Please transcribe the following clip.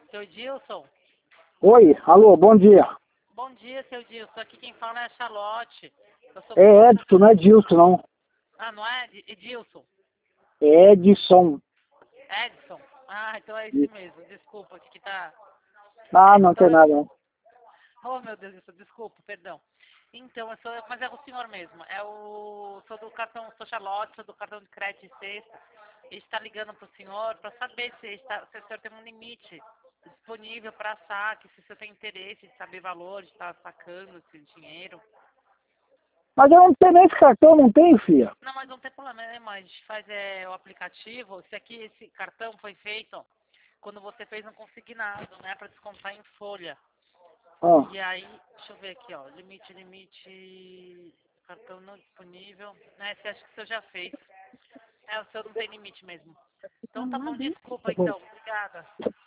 Seu Dilson? Oi, alô, bom dia. Bom dia, seu Dilson. Aqui quem fala é a Charlotte. Eu sou... É Edson, não é Dilson, não. Ah, não é Edilson? É Edson. Edson? Ah, então é esse mesmo. Desculpa, aqui que tá... Ah, É, não tem então, nada, não. oh, meu Deus, desculpa, perdão. Então, mas é o senhor mesmo. Sou do cartão, sou Charlotte, sou do cartão de crédito e sexta. A gente está ligando para o senhor para saber se o senhor tem um limite disponível para saque, se o senhor tem interesse de saber valor, de estar sacando esse dinheiro. Mas eu não tenho nem esse cartão, não tenho, filha. Não, mas não tem problema, a gente faz o aplicativo. Esse cartão foi feito quando você fez um consignado, né, para descontar em folha. Ah, E aí, deixa eu ver aqui, ó, limite, cartão não disponível, né, você acha que o senhor já fez. É, o senhor não tem limite mesmo. Então tá bom, desculpa então, obrigada.